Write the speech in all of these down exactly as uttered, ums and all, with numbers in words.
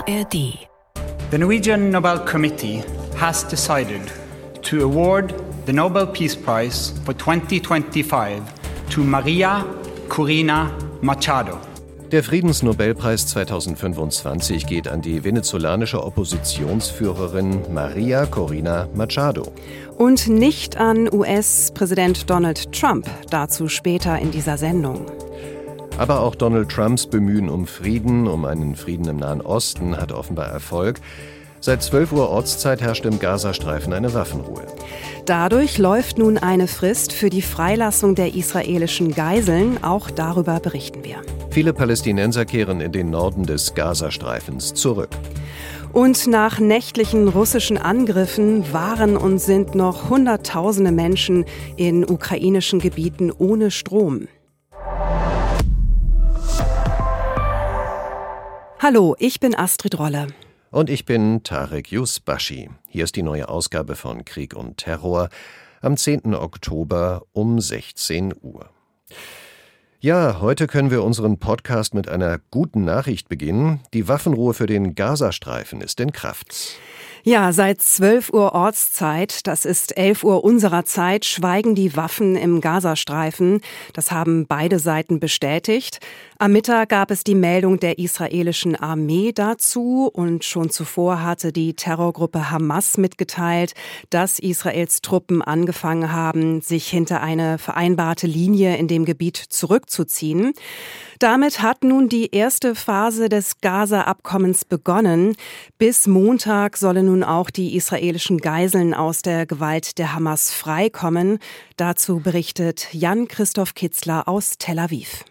A R D. The Norwegian Nobel Committee has decided to award the Nobel Peace Prize for twenty twenty-five to Maria Corina Machado. Der Friedensnobelpreis zweitausendfünfundzwanzig geht an die venezolanische Oppositionsführerin Maria Corina Machado. Und nicht an U S-Präsident Donald Trump, dazu später in dieser Sendung. Aber auch Donald Trumps Bemühen um Frieden, um einen Frieden im Nahen Osten, hat offenbar Erfolg. Seit zwölf Uhr Ortszeit herrscht im Gazastreifen eine Waffenruhe. Dadurch läuft nun eine Frist für die Freilassung der israelischen Geiseln. Auch darüber berichten wir. Viele Palästinenser kehren in den Norden des Gazastreifens zurück. Und nach nächtlichen russischen Angriffen waren und sind noch Hunderttausende Menschen in ukrainischen Gebieten ohne Strom. Hallo, ich bin Astrid Rolle. Und ich bin Tarek Yusbashi. Hier ist die neue Ausgabe von Krieg und Terror am zehnten Oktober um sechzehn Uhr. Ja, heute können wir unseren Podcast mit einer guten Nachricht beginnen. Die Waffenruhe für den Gazastreifen ist in Kraft. Ja, seit zwölf Uhr Ortszeit, das ist elf Uhr unserer Zeit, schweigen die Waffen im Gazastreifen. Das haben beide Seiten bestätigt. Am Mittag gab es die Meldung der israelischen Armee dazu und schon zuvor hatte die Terrorgruppe Hamas mitgeteilt, dass Israels Truppen angefangen haben, sich hinter eine vereinbarte Linie in dem Gebiet zurückzuziehen. Damit hat nun die erste Phase des Gaza-Abkommens begonnen. Bis Montag sollen nun auch die israelischen Geiseln aus der Gewalt der Hamas freikommen. Dazu berichtet Jan-Christoph Kitzler aus Tel Aviv.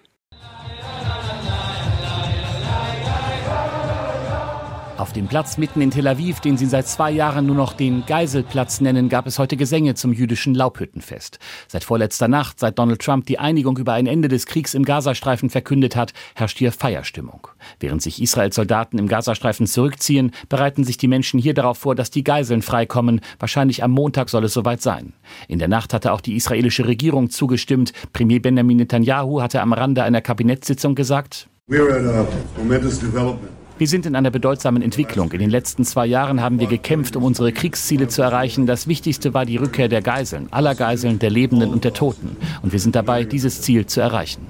Auf dem Platz mitten in Tel Aviv, den sie seit zwei Jahren nur noch den Geiselplatz nennen, gab es heute Gesänge zum jüdischen Laubhüttenfest. Seit vorletzter Nacht, seit Donald Trump die Einigung über ein Ende des Kriegs im Gazastreifen verkündet hat, herrscht hier Feierstimmung. Während sich Israels Soldaten im Gazastreifen zurückziehen, bereiten sich die Menschen hier darauf vor, dass die Geiseln freikommen. Wahrscheinlich am Montag soll es soweit sein. In der Nacht hatte auch die israelische Regierung zugestimmt. Premier Benjamin Netanyahu hatte am Rande einer Kabinettssitzung gesagt: We're at a momentous development. Wir sind in einer bedeutsamen Entwicklung. In den letzten zwei Jahren haben wir gekämpft, um unsere Kriegsziele zu erreichen. Das Wichtigste war die Rückkehr der Geiseln, aller Geiseln, der Lebenden und der Toten. Und wir sind dabei, dieses Ziel zu erreichen.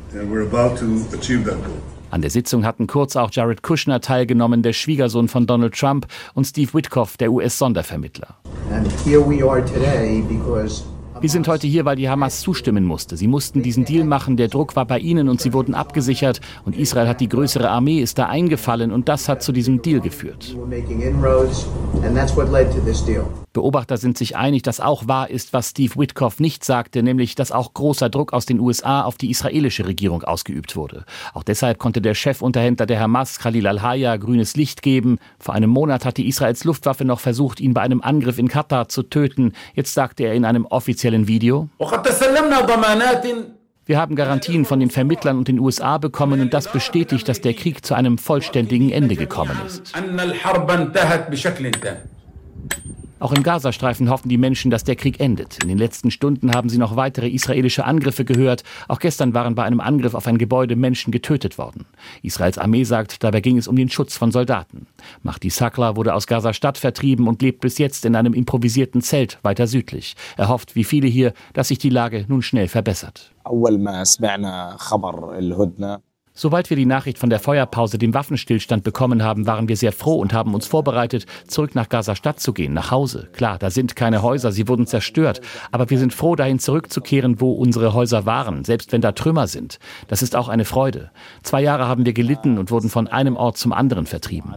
An der Sitzung hatten kurz auch Jared Kushner teilgenommen, der Schwiegersohn von Donald Trump, und Steve Witkoff, der U S-Sondervermittler. Wir sind heute hier, weil die Hamas zustimmen musste. Sie mussten diesen Deal machen, der Druck war bei ihnen und sie wurden abgesichert. Und Israel hat die größere Armee, ist da eingefallen und das hat zu diesem Deal geführt. Beobachter sind sich einig, dass auch wahr ist, was Steve Witkoff nicht sagte, nämlich, dass auch großer Druck aus den U S A auf die israelische Regierung ausgeübt wurde. Auch deshalb konnte der Chefunterhändler der Hamas, Khalil al-Hayya, grünes Licht geben. Vor einem Monat hatte Israels Luftwaffe noch versucht, ihn bei einem Angriff in Katar zu töten. Jetzt sagte er in einem offiziellen Video: Wir haben Garantien von den Vermittlern und den U S A bekommen und das bestätigt, dass der Krieg zu einem vollständigen Ende gekommen ist. Auch im Gazastreifen hoffen die Menschen, dass der Krieg endet. In den letzten Stunden haben sie noch weitere israelische Angriffe gehört. Auch gestern waren bei einem Angriff auf ein Gebäude Menschen getötet worden. Israels Armee sagt, dabei ging es um den Schutz von Soldaten. Mahdi Sakla wurde aus Gaza-Stadt vertrieben und lebt bis jetzt in einem improvisierten Zelt weiter südlich. Er hofft, wie viele hier, dass sich die Lage nun schnell verbessert. Sobald wir die Nachricht von der Feuerpause, dem Waffenstillstand bekommen haben, waren wir sehr froh und haben uns vorbereitet, zurück nach Gaza-Stadt zu gehen, nach Hause. Klar, da sind keine Häuser, sie wurden zerstört. Aber wir sind froh, dahin zurückzukehren, wo unsere Häuser waren, selbst wenn da Trümmer sind. Das ist auch eine Freude. Zwei Jahre haben wir gelitten und wurden von einem Ort zum anderen vertrieben.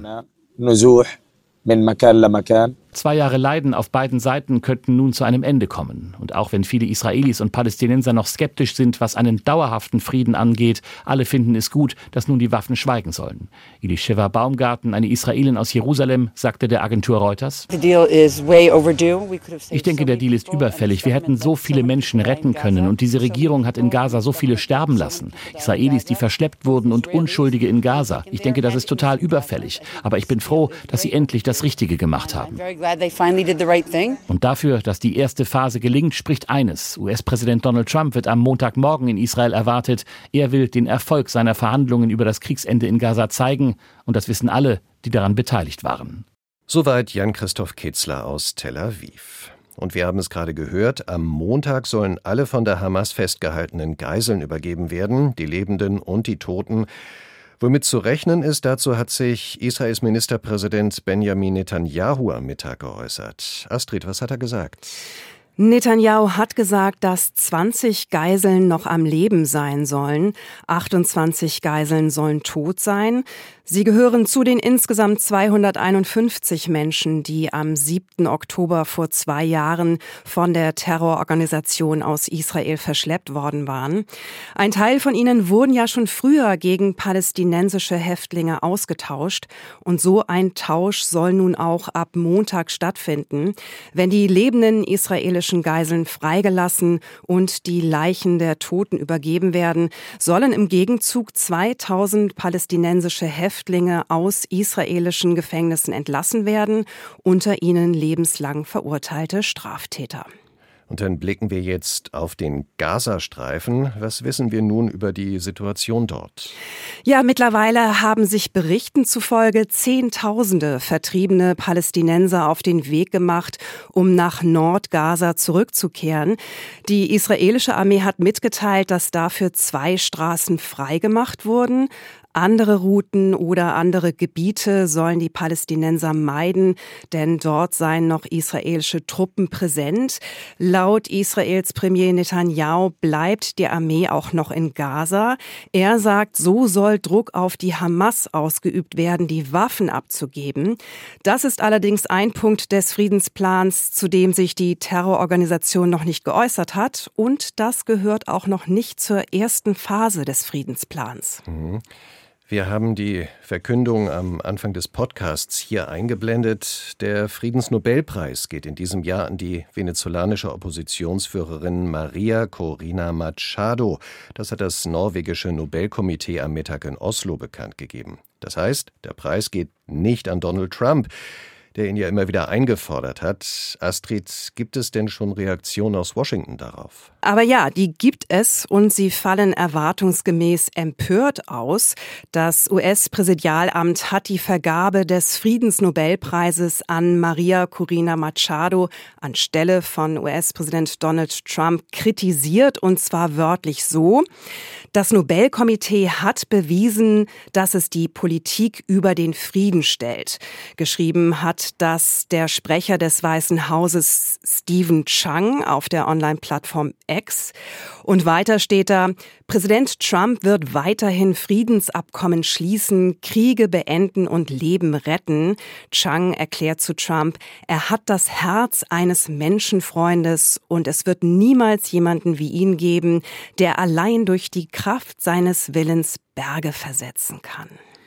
Zwei Jahre Leiden auf beiden Seiten könnten nun zu einem Ende kommen. Und auch wenn viele Israelis und Palästinenser noch skeptisch sind, was einen dauerhaften Frieden angeht, alle finden es gut, dass nun die Waffen schweigen sollen. Elisheva Baumgarten, eine Israelin aus Jerusalem, sagte der Agentur Reuters: Ich denke, der Deal ist überfällig. Wir hätten so viele Menschen retten können und diese Regierung hat in Gaza so viele sterben lassen. Israelis, die verschleppt wurden und Unschuldige in Gaza. Ich denke, das ist total überfällig. Aber ich bin froh, dass sie endlich das Richtige gemacht haben. Und dafür, dass die erste Phase gelingt, spricht eines. U S-Präsident Donald Trump wird am Montagmorgen in Israel erwartet. Er will den Erfolg seiner Verhandlungen über das Kriegsende in Gaza zeigen. Und das wissen alle, die daran beteiligt waren. Soweit Jan-Christoph Kitzler aus Tel Aviv. Und wir haben es gerade gehört, am Montag sollen alle von der Hamas festgehaltenen Geiseln übergeben werden, die Lebenden und die Toten. Womit zu rechnen ist, dazu hat sich Israels Ministerpräsident Benjamin Netanyahu am Mittag geäußert. Astrid, was hat er gesagt? Netanyahu hat gesagt, dass zwanzig Geiseln noch am Leben sein sollen. achtundzwanzig Geiseln sollen tot sein. Sie gehören zu den insgesamt zweihunderteinundfünfzig Menschen, die am siebten Oktober vor zwei Jahren von der Terrororganisation aus Israel verschleppt worden waren. Ein Teil von ihnen wurden ja schon früher gegen palästinensische Häftlinge ausgetauscht. Und so ein Tausch soll nun auch ab Montag stattfinden, wenn die lebenden israelischen Geiseln freigelassen und die Leichen der Toten übergeben werden, sollen im Gegenzug zweitausend palästinensische Häftlinge Häftlinge aus israelischen Gefängnissen entlassen werden, unter ihnen lebenslang verurteilte Straftäter. Und dann blicken wir jetzt auf den Gazastreifen. Was wissen wir nun über die Situation dort? Ja, mittlerweile haben sich Berichten zufolge Zehntausende vertriebene Palästinenser auf den Weg gemacht, um nach Nordgaza zurückzukehren. Die israelische Armee hat mitgeteilt, dass dafür zwei Straßen freigemacht wurden. Andere Routen oder andere Gebiete sollen die Palästinenser meiden, denn dort seien noch israelische Truppen präsent. Laut Israels Premier Netanyahu bleibt die Armee auch noch in Gaza. Er sagt, so soll Druck auf die Hamas ausgeübt werden, die Waffen abzugeben. Das ist allerdings ein Punkt des Friedensplans, zu dem sich die Terrororganisation noch nicht geäußert hat. Und das gehört auch noch nicht zur ersten Phase des Friedensplans. Mhm. Wir haben die Verkündung am Anfang des Podcasts hier eingeblendet. Der Friedensnobelpreis geht in diesem Jahr an die venezolanische Oppositionsführerin Maria Corina Machado. Das hat das norwegische Nobelkomitee am Mittag in Oslo bekannt gegeben. Das heißt, der Preis geht nicht an Donald Trump, der ihn ja immer wieder eingefordert hat. Astrid, gibt es denn schon Reaktionen aus Washington darauf? Aber ja, die gibt es und sie fallen erwartungsgemäß empört aus. Das U S-Präsidialamt hat die Vergabe des Friedensnobelpreises an Maria Corina Machado anstelle von U S-Präsident Donald Trump kritisiert, und zwar wörtlich so: Das Nobelkomitee hat bewiesen, dass es die Politik über den Frieden stellt. Geschrieben hat das der Sprecher des Weißen Hauses Stephen Chang auf der Online-Plattform X. Und weiter steht da: Präsident Trump wird weiterhin Friedensabkommen schließen, Kriege beenden und Leben retten. Chang erklärt zu Trump, er hat das Herz eines Menschenfreundes und es wird niemals jemanden wie ihn geben, der allein durch die Kraft seines Willens Berge versetzen kann.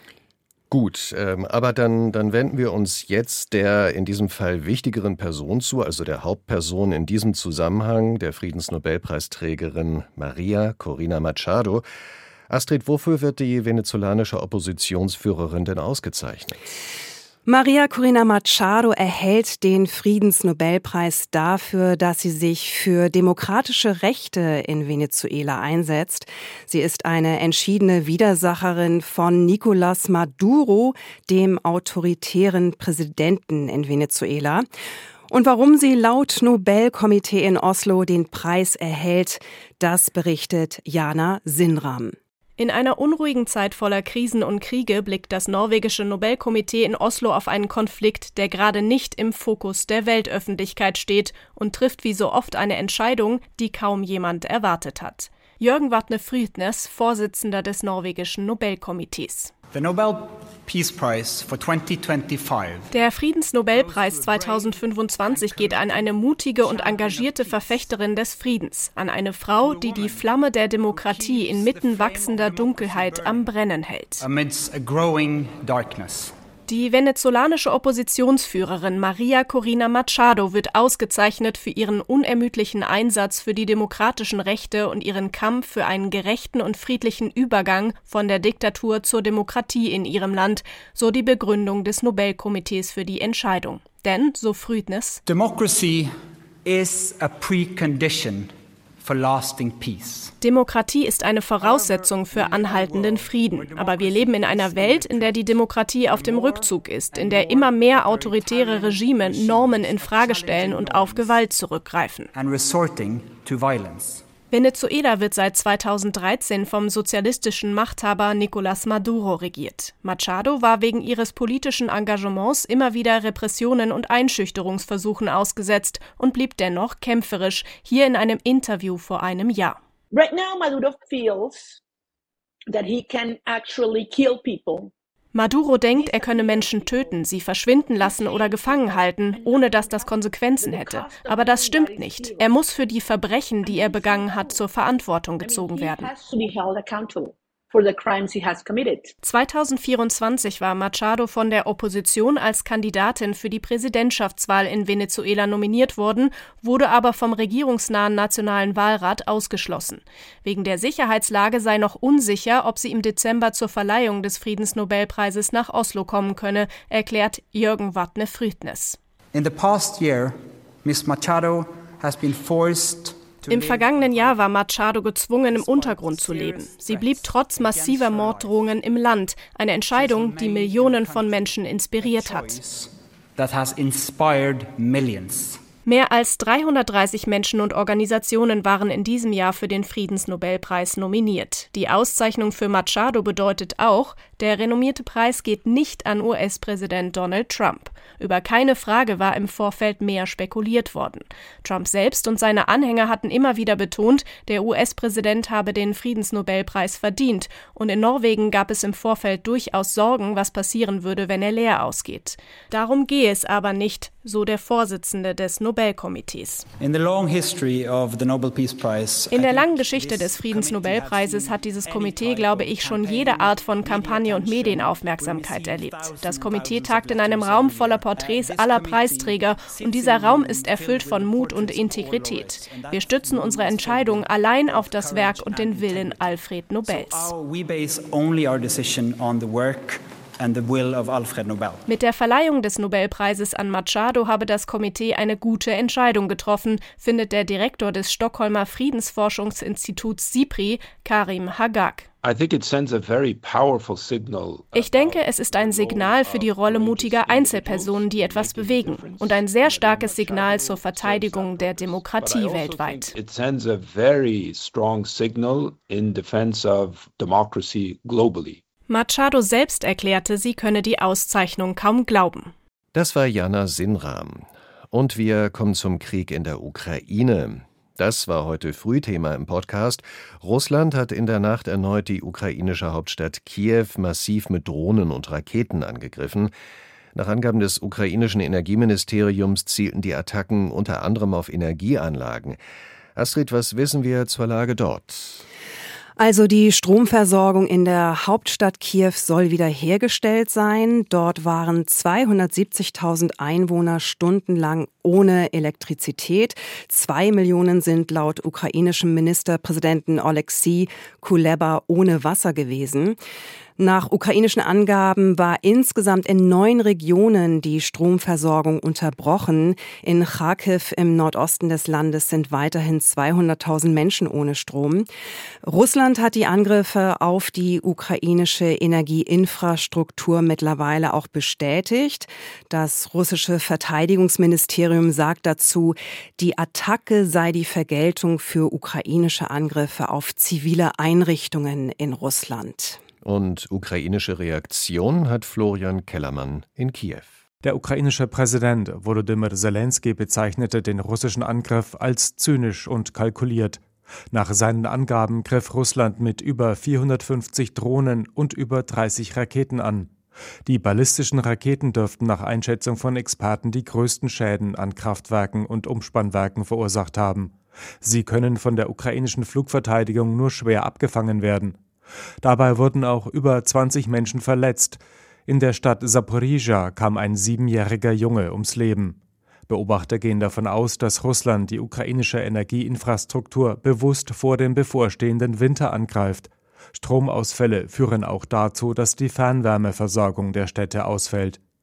Gut, ähm, aber dann, dann wenden wir uns jetzt der in diesem Fall wichtigeren Person zu, also der Hauptperson in diesem Zusammenhang, der Friedensnobelpreisträgerin Maria Corina Machado. Astrid, wofür wird die venezolanische Oppositionsführerin denn ausgezeichnet? Maria Corina Machado erhält den Friedensnobelpreis dafür, dass sie sich für demokratische Rechte in Venezuela einsetzt. Sie ist eine entschiedene Widersacherin von Nicolás Maduro, dem autoritären Präsidenten in Venezuela. Und warum sie laut Nobelkomitee in Oslo den Preis erhält, das berichtet Jana Sinram. In einer unruhigen Zeit voller Krisen und Kriege blickt das norwegische Nobelkomitee in Oslo auf einen Konflikt, der gerade nicht im Fokus der Weltöffentlichkeit steht, und trifft wie so oft eine Entscheidung, die kaum jemand erwartet hat. Jørgen Vatne Frydnes, Vorsitzender des norwegischen Nobelkomitees. The Nobel Peace Prize for twenty twenty-five. Der Friedensnobelpreis zweitausendfünfundzwanzig geht an eine mutige und engagierte Verfechterin des Friedens, an eine Frau, die die Flamme der Demokratie inmitten wachsender Dunkelheit am Brennen hält. Amidst a growing darkness. Die venezolanische Oppositionsführerin Maria Corina Machado wird ausgezeichnet für ihren unermüdlichen Einsatz für die demokratischen Rechte und ihren Kampf für einen gerechten und friedlichen Übergang von der Diktatur zur Demokratie in ihrem Land, so die Begründung des Nobelkomitees für die Entscheidung. Denn, so Frydnes, Democracy is a precondition for lasting peace. Demokratie ist eine Voraussetzung für anhaltenden Frieden. Aber wir leben in einer Welt, in der die Demokratie auf dem Rückzug ist, in der immer mehr autoritäre Regime Normen in Frage stellen und auf Gewalt zurückgreifen. And resorting to violence. Venezuela wird seit zweitausenddreizehn vom sozialistischen Machthaber Nicolás Maduro regiert. Machado war wegen ihres politischen Engagements immer wieder Repressionen und Einschüchterungsversuchen ausgesetzt und blieb dennoch kämpferisch, hier in einem Interview vor einem Jahr. Right now Maduro feels that he can actually kill people. Maduro denkt, er könne Menschen töten, sie verschwinden lassen oder gefangen halten, ohne dass das Konsequenzen hätte. Aber das stimmt nicht. Er muss für die Verbrechen, die er begangen hat, zur Verantwortung gezogen werden. zweitausendvierundzwanzig war Machado von der Opposition als Kandidatin für die Präsidentschaftswahl in Venezuela nominiert worden, wurde aber vom regierungsnahen Nationalen Wahlrat ausgeschlossen. Wegen der Sicherheitslage sei noch unsicher, ob sie im Dezember zur Verleihung des Friedensnobelpreises nach Oslo kommen könne, erklärt Jürgen Vatne-Frydnes. In the past year, Miss Machado has been forced Im vergangenen Jahr war Machado gezwungen, im Untergrund zu leben. Sie blieb trotz massiver Morddrohungen im Land, eine Entscheidung, die Millionen von Menschen inspiriert hat. That has inspired millions. Mehr als dreihundertdreißig Menschen und Organisationen waren in diesem Jahr für den Friedensnobelpreis nominiert. Die Auszeichnung für Machado bedeutet auch, der renommierte Preis geht nicht an U S-Präsident Donald Trump. Über keine Frage war im Vorfeld mehr spekuliert worden. Trump selbst und seine Anhänger hatten immer wieder betont, der U S-Präsident habe den Friedensnobelpreis verdient. Und in Norwegen gab es im Vorfeld durchaus Sorgen, was passieren würde, wenn er leer ausgeht. Darum gehe es aber nicht, so der Vorsitzende des Nobelkomitees. In the long history of the Nobel Peace Prize, In der langen Geschichte des Friedensnobelpreises hat dieses Komitee, glaube ich, schon jede Art von Kampagne und Medienaufmerksamkeit erlebt. Das Komitee tagt in einem Raum voller Porträts aller Preisträger und dieser Raum ist erfüllt von Mut und Integrität. Wir stützen unsere Entscheidung allein auf das Werk und den Willen Alfred Nobels. And the will of Alfred Nobel. Mit der Verleihung des Nobelpreises an Machado habe das Komitee eine gute Entscheidung getroffen, findet der Direktor des Stockholmer Friedensforschungsinstituts SIPRI, Karim Hagag. Ich denke, es ist ein Signal für die Rolle mutiger Einzelpersonen, die etwas bewegen, und ein sehr starkes Signal zur Verteidigung der Demokratie weltweit. It sends a very strong signal in defense of democracy globally. Machado selbst erklärte, sie könne die Auszeichnung kaum glauben. Das war Jana Sinram. Und wir kommen zum Krieg in der Ukraine. Das war heute Frühthema im Podcast. Russland hat in der Nacht erneut die ukrainische Hauptstadt Kiew massiv mit Drohnen und Raketen angegriffen. Nach Angaben des ukrainischen Energieministeriums zielten die Attacken unter anderem auf Energieanlagen. Astrid, was wissen wir zur Lage dort? Also die Stromversorgung in der Hauptstadt Kiew soll wiederhergestellt sein. Dort waren zweihundertsiebzigtausend Einwohner stundenlang ohne Elektrizität. Zwei Millionen sind laut ukrainischem Ministerpräsidenten Oleksiy Kuleba ohne Wasser gewesen. Nach ukrainischen Angaben war insgesamt in neun Regionen die Stromversorgung unterbrochen. In Charkiw im Nordosten des Landes sind weiterhin zweihunderttausend Menschen ohne Strom. Russland hat die Angriffe auf die ukrainische Energieinfrastruktur mittlerweile auch bestätigt. Das russische Verteidigungsministerium sagt dazu, die Attacke sei die Vergeltung für ukrainische Angriffe auf zivile Einrichtungen in Russland. Und ukrainische Reaktion hat Florian Kellermann in Kiew. Der ukrainische Präsident Volodymyr Zelensky bezeichnete den russischen Angriff als zynisch und kalkuliert. Nach seinen Angaben griff Russland mit über vierhundertfünfzig Drohnen und über dreißig Raketen an. Die ballistischen Raketen dürften nach Einschätzung von Experten die größten Schäden an Kraftwerken und Umspannwerken verursacht haben. Sie können von der ukrainischen Flugverteidigung nur schwer abgefangen werden. Dabei wurden auch über zwanzig Menschen verletzt. In der Stadt Saporizhia kam ein siebenjähriger Junge ums Leben. Beobachter gehen davon aus, dass Russland die ukrainische Energieinfrastruktur bewusst vor dem bevorstehenden Winter angreift. Stromausfälle führen auch dazu, dass die Fernwärmeversorgung der Städte ausfällt.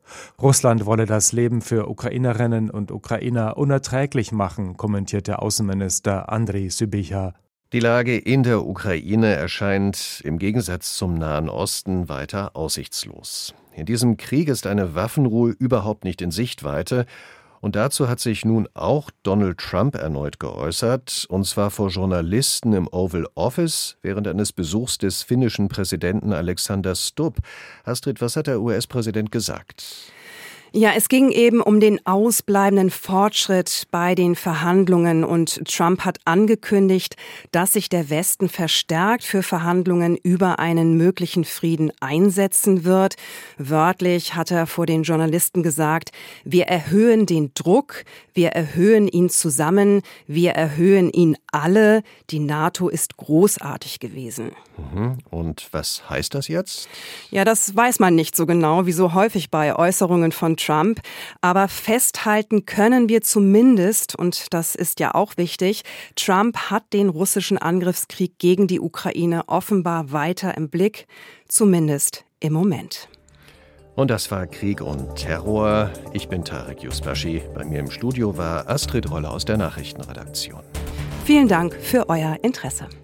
Russland wolle das Leben für Ukrainerinnen und Ukrainer unerträglich machen, kommentierte Außenminister Andriy Sybiha. Die Lage in der Ukraine erscheint im Gegensatz zum Nahen Osten weiter aussichtslos. In diesem Krieg ist eine Waffenruhe überhaupt nicht in Sichtweite. Und dazu hat sich nun auch Donald Trump erneut geäußert, und zwar vor Journalisten im Oval Office während eines Besuchs des finnischen Präsidenten Alexander Stubb. Astrid, was hat der U S-Präsident gesagt? Ja, es ging eben um den ausbleibenden Fortschritt bei den Verhandlungen und Trump hat angekündigt, dass sich der Westen verstärkt für Verhandlungen über einen möglichen Frieden einsetzen wird. Wörtlich hat er vor den Journalisten gesagt, wir erhöhen den Druck, wir erhöhen ihn zusammen, wir erhöhen ihn alle. Die NATO ist großartig gewesen. Und was heißt das jetzt? Ja, das weiß man nicht so genau, wie so häufig bei Äußerungen von Trump. Aber festhalten können wir zumindest, und das ist ja auch wichtig, Trump hat den russischen Angriffskrieg gegen die Ukraine offenbar weiter im Blick, zumindest im Moment. Und das war Krieg und Terror. Ich bin Tarek Yusbashi. Bei mir im Studio war Astrid Rolle aus der Nachrichtenredaktion. Vielen Dank für euer Interesse.